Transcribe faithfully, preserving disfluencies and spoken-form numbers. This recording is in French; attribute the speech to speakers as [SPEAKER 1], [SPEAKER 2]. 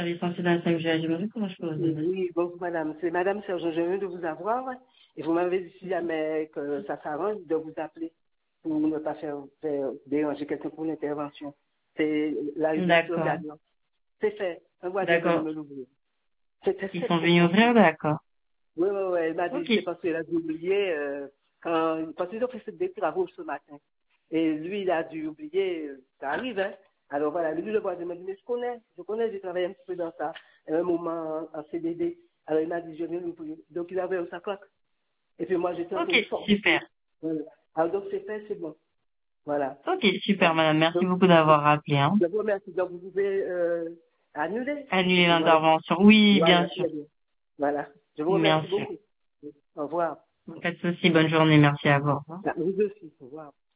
[SPEAKER 1] service central dans cinq G, j'aimerais comment je peux vous aider.
[SPEAKER 2] Oui, bonjour madame. C'est madame Serge, je viens de vous avoir et vous m'avez dit si jamais que ça s'arrange de vous appeler pour ne pas faire, faire déranger quelqu'un pour l'intervention. C'est la résidence sur
[SPEAKER 1] D'accord.
[SPEAKER 2] Gagnon. C'est fait. Un voisin vient de
[SPEAKER 1] D'accord.
[SPEAKER 2] me l'ouvrir. C'était
[SPEAKER 1] Ils
[SPEAKER 2] très
[SPEAKER 1] sont
[SPEAKER 2] trop
[SPEAKER 1] venus ouvrir,
[SPEAKER 2] compliqué.
[SPEAKER 1] d'accord.
[SPEAKER 2] Oui, oui, oui. Elle m'a dit
[SPEAKER 1] Ok.
[SPEAKER 2] c'est parce qu'elle a dû oublier euh, quand, parce qu'ils ont fait des travaux ce matin. Et lui, il a dû oublier, euh, ça arrive, hein. Alors voilà, lui, le voisin m'a dit, mais je connais, je connais, j'ai travaillé un petit peu dans ça, à un moment en C D D. Alors il m'a dit, je viens l'ouvrir. Donc il avait sa coque. Et puis moi, j'étais en train
[SPEAKER 1] Ok,
[SPEAKER 2] de sortir.
[SPEAKER 1] super.
[SPEAKER 2] Voilà. Alors donc c'est fait, c'est bon. Voilà.
[SPEAKER 1] Ok, super,
[SPEAKER 2] Donc,
[SPEAKER 1] madame. Merci
[SPEAKER 2] donc,
[SPEAKER 1] beaucoup d'avoir rappelé, hein.
[SPEAKER 2] je vous remercie. Donc vous pouvez euh, annuler. Et
[SPEAKER 1] Annuler
[SPEAKER 2] puis moi,
[SPEAKER 1] l'intervention. Oui, bien
[SPEAKER 2] voilà,
[SPEAKER 1] sûr.
[SPEAKER 2] très bien. Voilà. Je vous
[SPEAKER 1] Bien
[SPEAKER 2] remercie
[SPEAKER 1] sûr.
[SPEAKER 2] beaucoup. Au revoir.
[SPEAKER 1] Pas de souci. Bonne journée. Merci à vous. Au revoir.
[SPEAKER 2] Ah, vous aussi. Au revoir.